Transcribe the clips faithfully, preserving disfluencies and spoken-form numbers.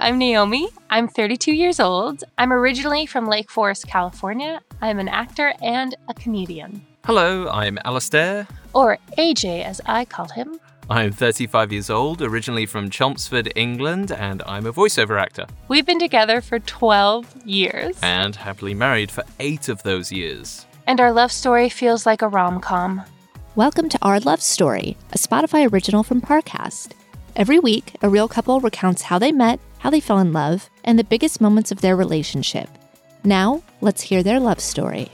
I'm Naomi. I'm thirty-two years old. I'm originally from Lake Forest, California. I'm an actor and a comedian. Hello, I'm Alistair. Or A J, as I call him. I'm thirty-five years old, originally from Chelmsford, England, and I'm a voiceover actor. We've been together for twelve years. And happily married for eight of those years. And our love story feels like a rom-com. Welcome to Our Love Story, a Spotify original from Parcast. Every week, a real couple recounts how they met, how they fell in love, and the biggest moments of their relationship. Now, let's hear their love story.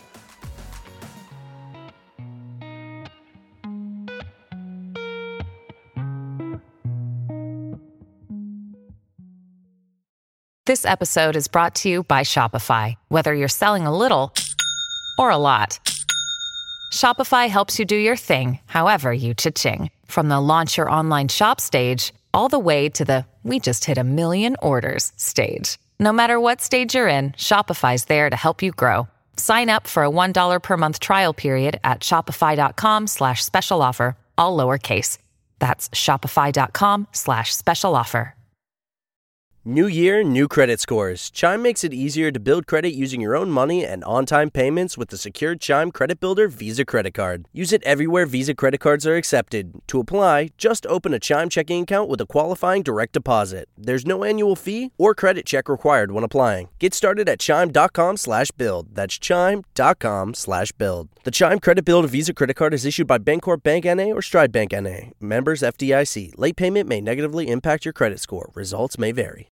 This episode is brought to you by Shopify. Whether you're selling a little or a lot, Shopify helps you do your thing, however you cha-ching. From the launch your online shop stage, all the way to the we just hit a million orders stage. No matter what stage you're in, Shopify's there to help you grow. Sign up for a one dollar per month trial period at shopify.com slash special offer, all lowercase. That's shopify.com slash special offer. New year, new credit scores. Chime makes it easier to build credit using your own money and on-time payments with the secured Chime Credit Builder Visa Credit Card. Use it everywhere Visa credit cards are accepted. To apply, just open a Chime checking account with a qualifying direct deposit. There's no annual fee or credit check required when applying. Get started at chime.com slash build. That's chime.com slash build. The Chime Credit Builder Visa Credit Card is issued by Bancorp Bank N A or Stride Bank N A. Members F D I C. Late payment may negatively impact your credit score. Results may vary.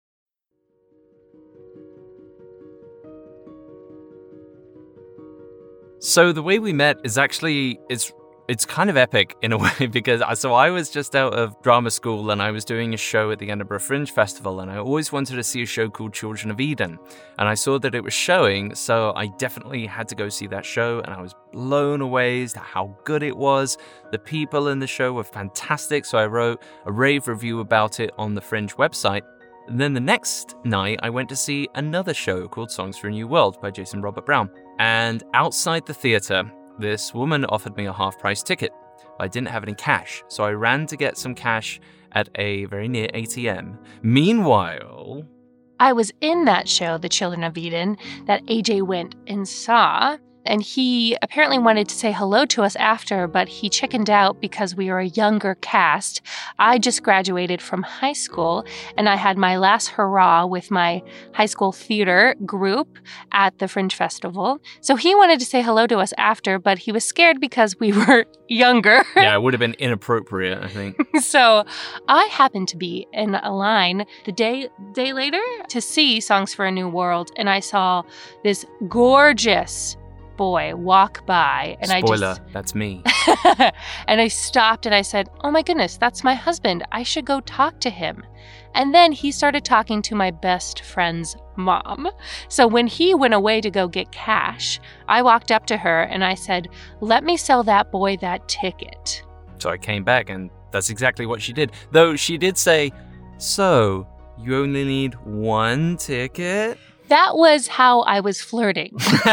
So the way we met is actually, it's it's kind of epic in a way because I, so I was just out of drama school and I was doing a show at the Edinburgh Fringe Festival and I always wanted to see a show called Children of Eden. And I saw that it was showing, so I definitely had to go see that show and I was blown away as to how good it was. The people in the show were fantastic, so I wrote a rave review about it on the Fringe website. And then the next night, I went to see another show called Songs for a New World by Jason Robert Brown. And outside the theatre, this woman offered me a half-price ticket. I didn't have any cash, so I ran to get some cash at a very near A T M. Meanwhile, I was in that show, The Children of Eden, that A J went and saw. And he apparently wanted to say hello to us after, but he chickened out because we were a younger cast. I just graduated from high school, and I had my last hurrah with my high school theater group at the Fringe Festival. So he wanted to say hello to us after, but he was scared because we were younger. Yeah, it would have been inappropriate, I think. So I happened to be in a line the day day later to see Songs for a New World, and I saw this gorgeous boy walk by, and Spoiler, I just that's me. And I stopped and I said, oh my goodness, that's my husband. I should go talk to him. And then he started talking to my best friend's mom. So when he went away to go get cash, I walked up to her and I said, let me sell that boy that ticket. So I came back and that's exactly what she did. Though she did say, so you only need one ticket? That was how I was flirting.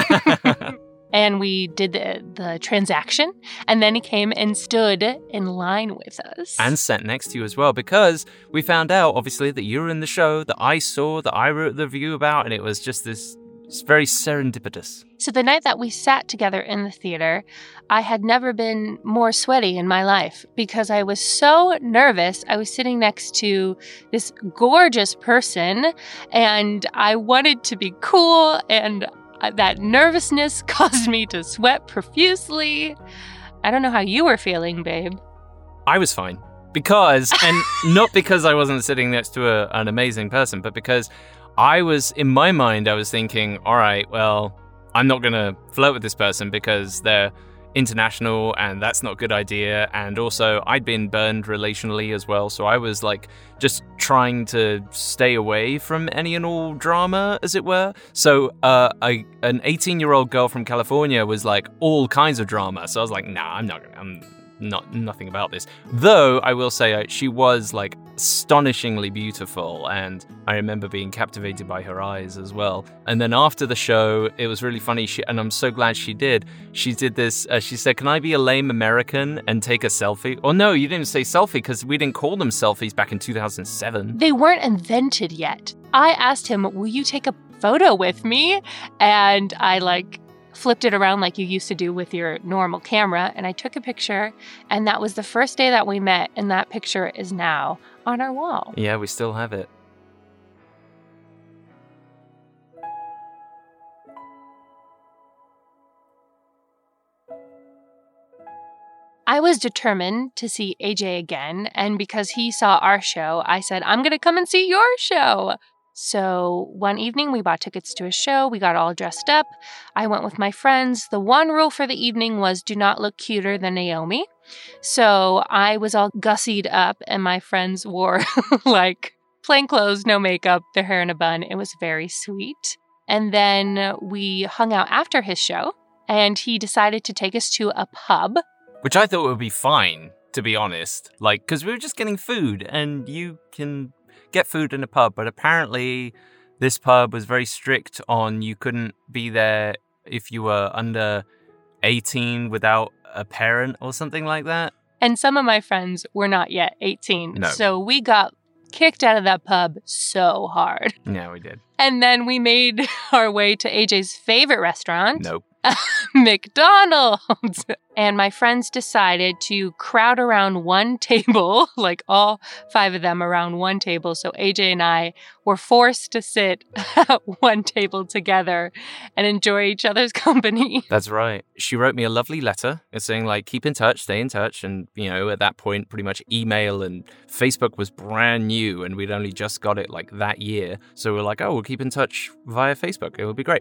And we did the, the transaction, and then he came and stood in line with us. And sat next to you as well, because we found out, obviously, that you were in the show, that I saw, that I wrote the review about, and it was just this it's very serendipitous. So the night that we sat together in the theater, I had never been more sweaty in my life because I was so nervous. I was sitting next to this gorgeous person, and I wanted to be cool, and that nervousness caused me to sweat profusely. I don't know how you were feeling, babe. I was fine. Because, and not because I wasn't sitting next to a, an amazing person, but because I was, in my mind, I was thinking, all right, well, I'm not going to flirt with this person because they're international and that's not a good idea. And also, I'd been burned relationally as well. So I was like just trying to stay away from any and all drama, as it were. So uh, I, an eighteen-year-old girl from California was like all kinds of drama. So I was like, nah, I'm not going to, I'm not, nothing about this. Though I will say uh, she was like astonishingly beautiful, and I remember being captivated by her eyes as well. And then after the show, it was really funny, she, and I'm so glad she did. She did this, uh, she said, "Can I be a lame American and take a selfie?" Or no, you didn't say selfie because we didn't call them selfies back in two thousand seven. They weren't invented yet. I asked him, "Will you take a photo with me?" And I like flipped it around like you used to do with your normal camera, and I took a picture, and that was the first day that we met, and that picture is now on our wall. Yeah, we still have it. I was determined to see A J again, and because he saw our show, I said, "I'm going to come and see your show." So one evening, we bought tickets to a show. We got all dressed up. I went with my friends. The one rule for the evening was do not look cuter than Naomi. So I was all gussied up, and my friends wore like plain clothes, no makeup, their hair in a bun. It was very sweet. And then we hung out after his show, and he decided to take us to a pub. Which I thought would be fine, to be honest. Like, because we were just getting food, and you can get food in a pub, but apparently this pub was very strict on you couldn't be there if you were under eighteen without a parent or something like that. And some of my friends were not yet eighteen. No. So we got kicked out of that pub so hard. Yeah, we did. And then we made our way to A J's favorite restaurant. Nope. McDonald's. And my friends decided to crowd around one table, like all five of them around one table. So A J and I were forced to sit at one table together and enjoy each other's company. That's right. She wrote me a lovely letter saying, like, keep in touch, stay in touch. And, you know, at that point, pretty much email and Facebook was brand new, and we'd only just got it like that year. So we're like, oh, we'll keep in touch via Facebook. It would be great.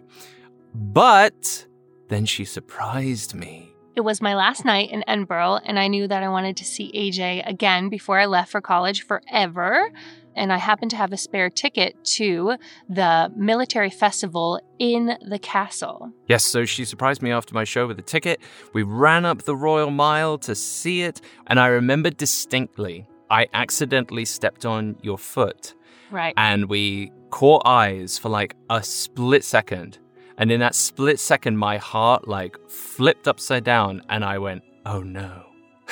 But then she surprised me. It was my last night in Edinburgh, and I knew that I wanted to see A J again before I left for college forever. And I happened to have a spare ticket to the military festival in the castle. Yes, so she surprised me after my show with a ticket. We ran up the Royal Mile to see it, and I remember distinctly, I accidentally stepped on your foot. Right. And we caught eyes for like a split second. And in that split second, my heart like flipped upside down, and I went, oh no.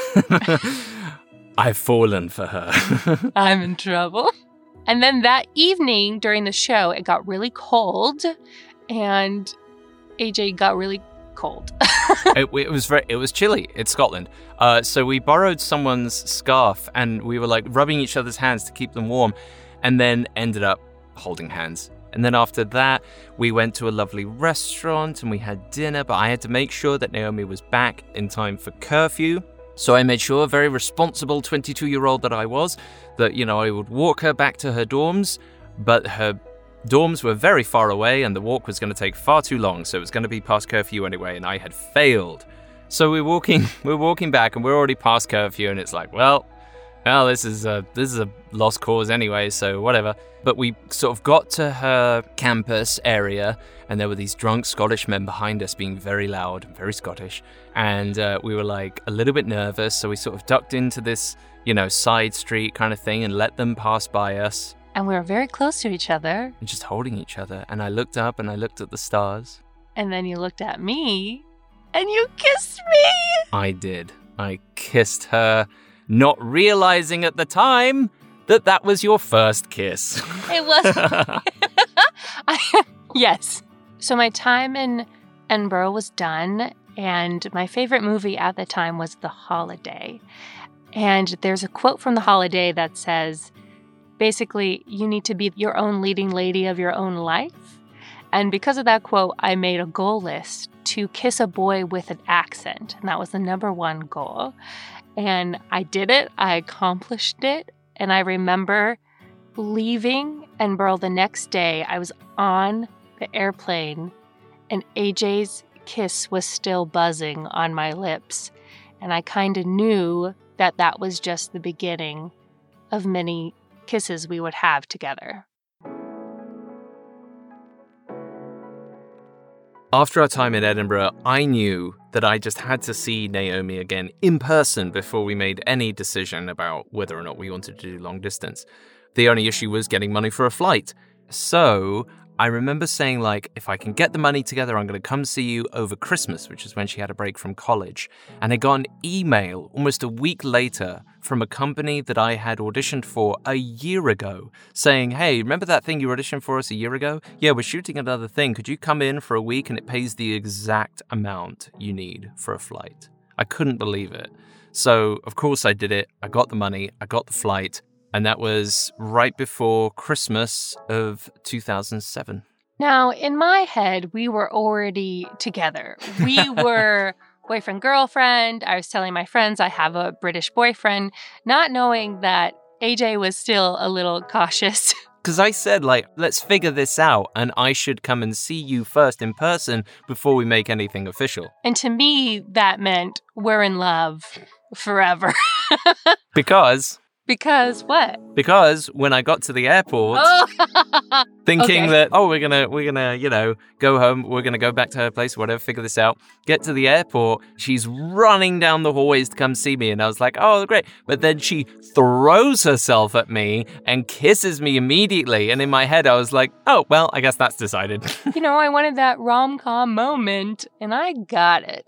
I've fallen for her. I'm in trouble. And then that evening during the show, it got really cold, and A J got really cold. it, it was very, it was chilly. It's Scotland. Uh, so we borrowed someone's scarf, and we were like rubbing each other's hands to keep them warm, and then ended up holding hands. And then after that, we went to a lovely restaurant and we had dinner, but I had to make sure that Naomi was back in time for curfew. So I made sure, very responsible twenty-two-year-old that I was, that, you know, I would walk her back to her dorms, but her dorms were very far away and the walk was going to take far too long, so it was going to be past curfew anyway, and I had failed. So we're walking, we're walking back and we're already past curfew, and it's like, well, well, this is a, this is a lost cause anyway, so whatever. But we sort of got to her campus area, and there were these drunk Scottish men behind us being very loud and very Scottish. And uh, we were like a little bit nervous, so we sort of ducked into this, you know, side street kind of thing and let them pass by us. And we were very close to each other. And just holding each other. And I looked up and I looked at the stars. And then you looked at me, and you kissed me. I did. I kissed her, not realizing at the time that that was your first kiss. It was. I, yes. So my time in Edinburgh was done, and my favorite movie at the time was The Holiday. And there's a quote from The Holiday that says, basically, you need to be your own leading lady of your own life. And because of that quote, I made a goal list to kiss a boy with an accent. And that was the number one goal. And I did it. I accomplished it. And I remember leaving Edinburgh the next day. I was on the airplane, and A J's kiss was still buzzing on my lips. And I kind of knew that that was just the beginning of many kisses we would have together. After our time in Edinburgh, I knew that I just had to see Naomi again in person before we made any decision about whether or not we wanted to do long distance. The only issue was getting money for a flight. So I remember saying, like, if I can get the money together, I'm going to come see you over Christmas, which is when she had a break from college. And I got an email almost a week later from a company that I had auditioned for a year ago saying, hey, remember that thing you auditioned for us a year ago? Yeah, we're shooting another thing. Could you come in for a week and it pays the exact amount you need for a flight? I couldn't believe it. So, of course, I did it. I got the money. I got the flight. And that was right before Christmas of two thousand seven. Now, in my head, we were already together. We were boyfriend, girlfriend. I was telling my friends I have a British boyfriend, not knowing that A J was still a little cautious. Because I said, like, let's figure this out, and I should come and see you first in person before we make anything official. And to me, that meant we're in love forever. Because... Because what? Because when I got to the airport, oh. thinking okay. that, oh, we're gonna, we're gonna, you know, go home, we're gonna go back to her place, whatever, figure this out. Get to the airport, she's running down the hallways to come see me, and I was like, oh, great. But then she throws herself at me and kisses me immediately, and in my head, I was like, oh, well, I guess that's decided. You know, I wanted that rom-com moment, and I got it.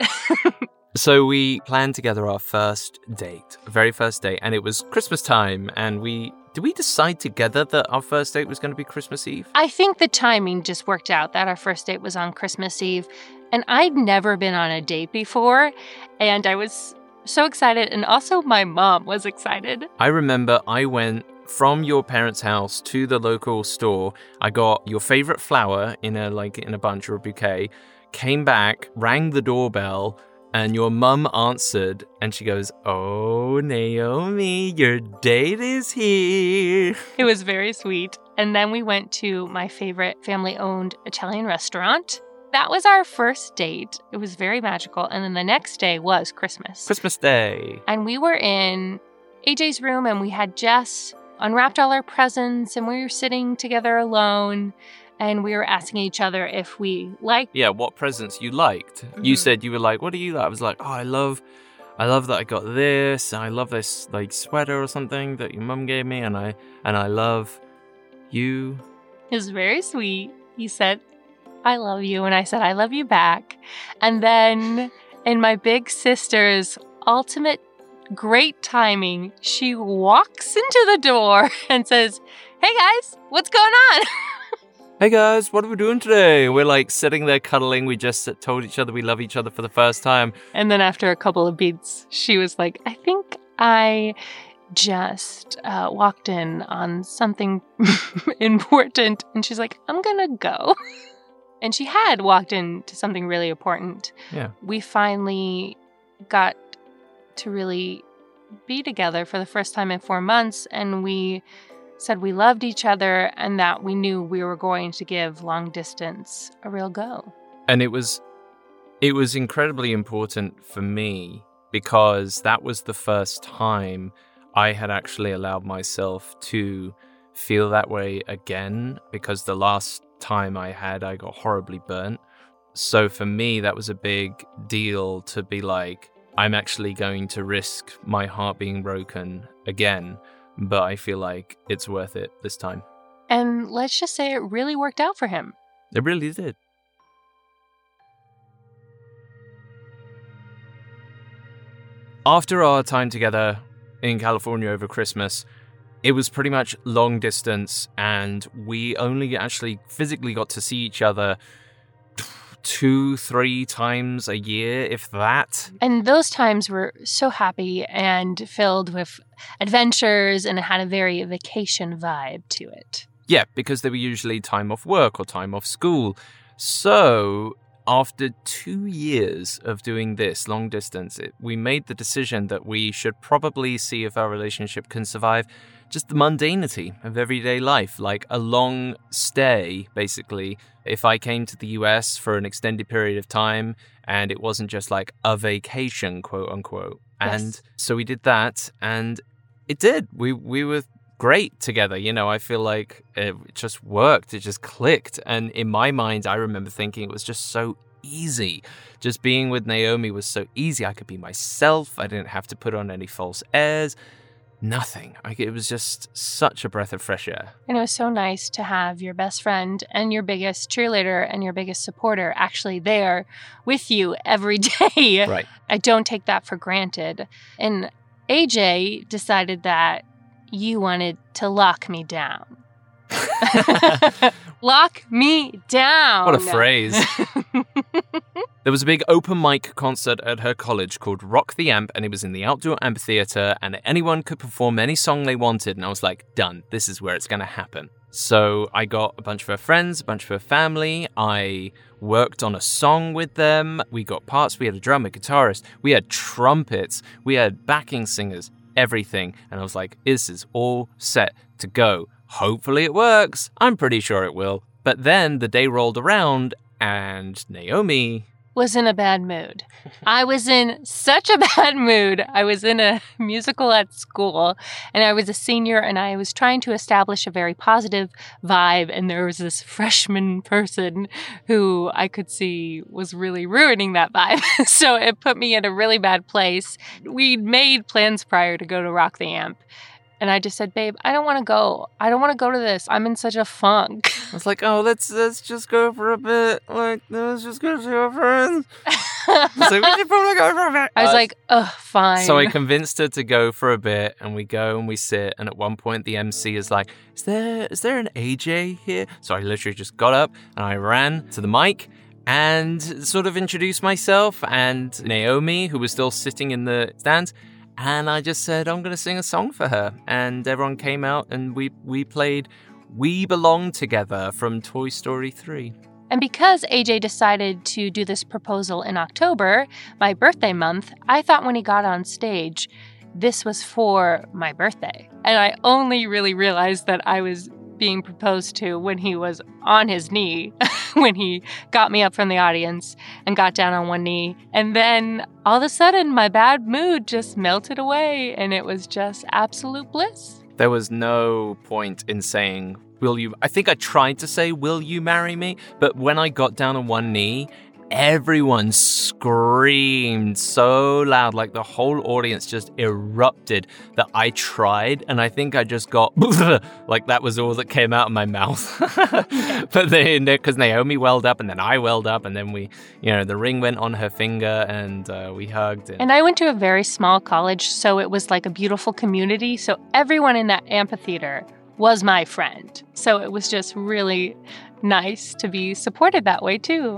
So we planned together our first date, very first date, and it was Christmas time, and we, did we decide together that our first date was going to be Christmas Eve? I think the timing just worked out that our first date was on Christmas Eve, and I'd never been on a date before, and I was so excited, and also my mom was excited. I remember I went from your parents' house to the local store. I got your favorite flower in a, like, in a bunch or a bouquet, came back, rang the doorbell, and your mum answered, and she goes, oh, Naomi, your date is here. It was very sweet. And then we went to my favorite family-owned Italian restaurant. That was our first date. It was very magical. And then the next day was Christmas. Christmas Day. And we were in A J's room, and we had just unwrapped all our presents, and we were sitting together alone. And we were asking each other if we liked... Yeah, what presents you liked. Mm-hmm. You said you were like, what do you like? I was like, oh, I love I love that I got this. I love this, like, sweater or something that your mum gave me. And I and I love you. It was very sweet. He said, I love you. And I said, I love you back. And then in my big sister's ultimate great timing, she walks into the door and says, hey, guys, what's going on? Hey guys, what are we doing today? We're like sitting there cuddling. We just told each other we love each other for the first time. And then after a couple of beats, she was like, I think I just uh, walked in on something important. And she's like, I'm going to go. And she had walked into something really important. Yeah. We finally got to really be together for the first time in four months. And we said we loved each other and that we knew we were going to give long distance a real go. And it was it was incredibly important for me because that was the first time I had actually allowed myself to feel that way again, because the last time I had, I got horribly burnt. So for me, that was a big deal to be like, I'm actually going to risk my heart being broken again. But I feel like it's worth it this time. And let's just say it really worked out for him. It really did. After our time together in California over Christmas, it was pretty much long distance, and we only actually physically got to see each other two, three times a year, if that. And those times were so happy and filled with adventures, and it had a very vacation vibe to it. Yeah, because they were usually time off work or time off school. So after two years of doing this long distance, it, we made the decision that we should probably see if our relationship can survive just the mundanity of everyday life, like a long stay, basically. If I came to the U S for an extended period of time and it wasn't just like a vacation, quote unquote. Yes. And so we did that, and it did. We we were great together. You know, I feel like it just worked. It just clicked. And in my mind, I remember thinking it was just so easy. Just being with Naomi was so easy. I could be myself. I didn't have to put on any false airs. Nothing. Like, it was just such a breath of fresh air. And it was so nice to have your best friend and your biggest cheerleader and your biggest supporter actually there with you every day. Right. I don't take that for granted. And A J decided that you wanted to lock me down. Lock me down. What a phrase. There was a big open mic concert at her college called Rock the Amp, and it was in the outdoor amphitheater, and anyone could perform any song they wanted, and I was like, done, this is where it's going to happen. So I got a bunch of her friends, a bunch of her family, I worked on a song with them, we got parts, we had a drummer, guitarist, we had trumpets, we had backing singers, everything, and I was like, this is all set to go. Hopefully it works. I'm pretty sure it will. But then the day rolled around, and Naomi was in a bad mood. I was in such a bad mood. I was in a musical at school, and I was a senior, and I was trying to establish a very positive vibe, and there was this freshman person who I could see was really ruining that vibe. So it put me in a really bad place. We'd made plans prior to go to Rock the Amp, and I just said, babe, I don't want to go. I don't want to go to this. I'm in such a funk. I was like, oh, let's let's just go for a bit. Like, let's just go see our friends. So we should probably go for a bit. I was uh, like, ugh, fine. So I convinced her to go for a bit, and we go and we sit. And at one point, the M C is like, is there is there an A J here? So I literally just got up and I ran to the mic and sort of introduced myself and Naomi, who was still sitting in the stands. And I just said, I'm going to sing a song for her. And everyone came out and we, we played We Belong Together from Toy Story three. And because A J decided to do this proposal in October, my birthday month, I thought when he got on stage, this was for my birthday. And I only really realized that I was being proposed to when he was on his knee, when he got me up from the audience and got down on one knee. And then all of a sudden, my bad mood just melted away, and it was just absolute bliss. There was no point in saying, will you... I think I tried to say, will you marry me? But when I got down on one knee, everyone screamed so loud, like the whole audience just erupted, that I tried, and I think I just got like that was all that came out of my mouth. But then, because Naomi welled up, and then I welled up, and then we, you know, the ring went on her finger, and uh, we hugged. And... and I went to a very small college, so it was like a beautiful community. So everyone in that amphitheater was my friend. So it was just really nice to be supported that way too.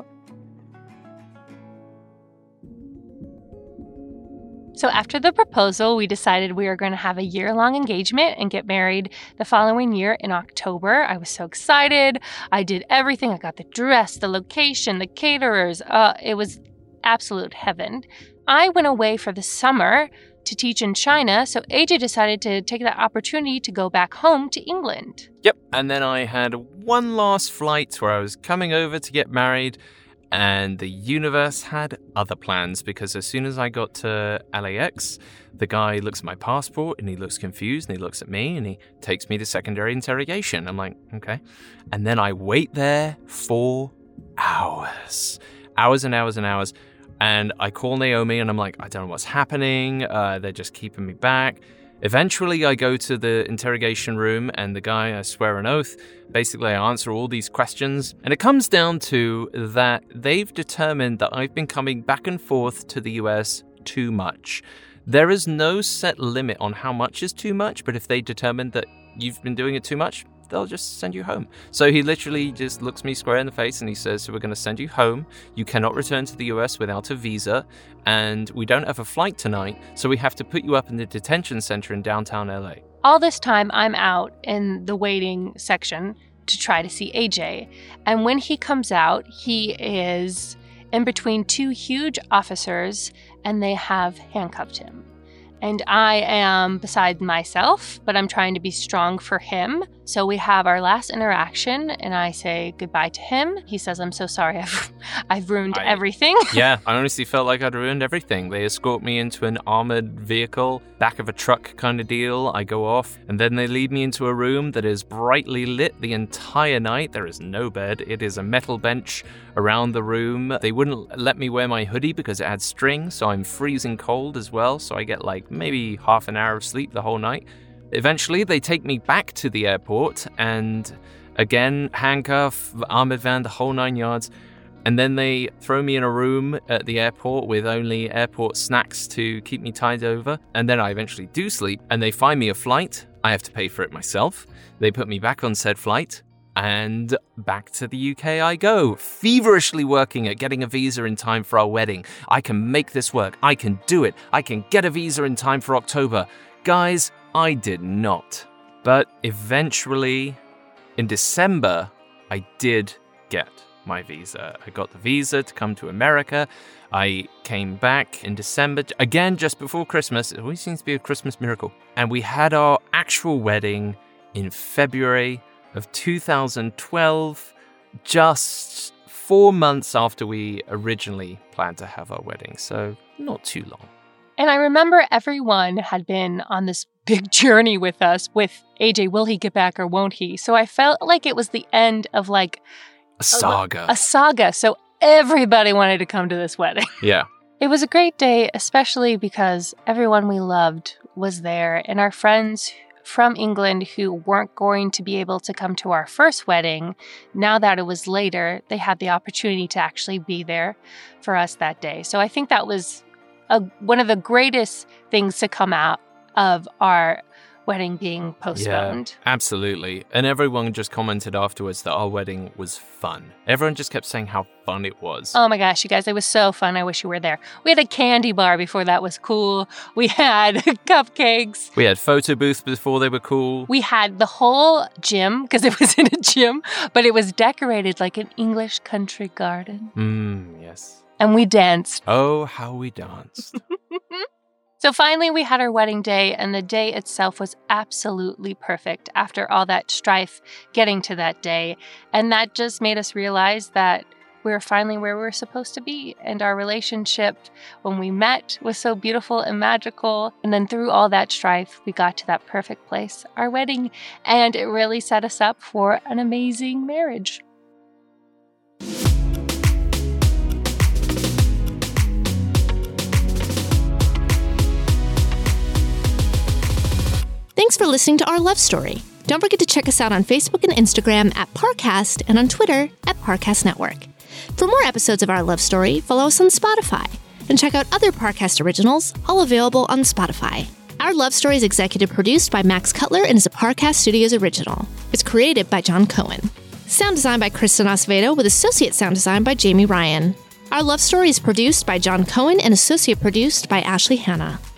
So after the proposal, we decided we were going to have a year-long engagement and get married the following year in October. I was so excited. I did everything. I got the dress, the location, the caterers. Uh, it was absolute heaven. I went away for the summer to teach in China, so A J decided to take that opportunity to go back home to England. Yep, and then I had one last flight where I was coming over to get married. And the universe had other plans, because as soon as I got to L A X, the guy looks at my passport and he looks confused and he looks at me and he takes me to secondary interrogation. I'm like, okay. And then I wait there for hours, hours and hours and hours. And I call Naomi and I'm like, I don't know what's happening. Uh, they're just keeping me back. Eventually, I go to the interrogation room, and the guy, I swear an oath, basically I answer all these questions. And it comes down to that they've determined that I've been coming back and forth to the U S too much. There is no set limit on how much is too much, but if they determine that you've been doing it too much, they'll just send you home. So he literally just looks me square in the face and he says, so we're going to send you home. You cannot return to the U S without a visa. And we don't have a flight tonight, so we have to put you up in the detention center in downtown L A. All this time, I'm out in the waiting section to try to see A J. And when he comes out, he is in between two huge officers, and they have handcuffed him. and I am beside myself, but I'm trying to be strong for him. So we have our last interaction, and I say goodbye to him. He says, I'm so sorry, I've, I've ruined I, everything. Yeah, I honestly felt like I'd ruined everything. They escort me into an armored vehicle, back of a truck kind of deal. I go off, and then they lead me into a room that is brightly lit the entire night. There is no bed. It is a metal bench around the room. They wouldn't let me wear my hoodie because it had string, so I'm freezing cold as well. So I get like maybe half an hour of sleep the whole night. Eventually, they take me back to the airport, and again, handcuff, armored van, the whole nine yards. And then they throw me in a room at the airport with only airport snacks to keep me tied over. And then I eventually do sleep, and they find me a flight. I have to pay for it myself. They put me back on said flight, and back to the U K I go, feverishly working at getting a visa in time for our wedding. I can make this work. I can do it. I can get a visa in time for October. Guys, I did not. But eventually, in December, I did get my visa. I got the visa to come to America. I came back in December, again, just before Christmas. It always seems to be a Christmas miracle. And we had our actual wedding in February of two thousand twelve, just four months after we originally planned to have our wedding. So not too long. And I remember everyone had been on this big journey with us with A J, will he get back or won't he? So I felt like it was the end of like a saga. A, a saga. So everybody wanted to come to this wedding. Yeah. It was a great day, especially because everyone we loved was there, and our friends from England who weren't going to be able to come to our first wedding, now that it was later, they had the opportunity to actually be there for us that day. So I think that was A, one of the greatest things to come out of our wedding being postponed. Yeah, absolutely. And everyone just commented afterwards that our wedding was fun. Everyone just kept saying how fun it was. Oh my gosh, you guys, it was so fun. I wish you were there. We had a candy bar before that was cool. We had cupcakes. We had photo booths before they were cool. We had the whole gym, because it was in a gym, but it was decorated like an English country garden. Mmm, yes. And we danced. Oh, how we danced. So finally, we had our wedding day, and the day itself was absolutely perfect after all that strife getting to that day. And that just made us realize that we were finally where we were supposed to be. And our relationship, when we met, was so beautiful and magical. And then through all that strife, we got to that perfect place, our wedding. And it really set us up for an amazing marriage. Thanks for listening to Our Love Story. Don't forget to check us out on Facebook and Instagram at Parcast and on Twitter at Parcast Network. For more episodes of Our Love Story, follow us on Spotify and check out other Parcast originals, all available on Spotify. Our Love Story is executive produced by Max Cutler and is a Parcast Studios original. It's created by John Cohen. Sound design by Kristen Acevedo with associate sound design by Jamie Ryan. Our Love Story is produced by John Cohen and associate produced by Ashley Hanna.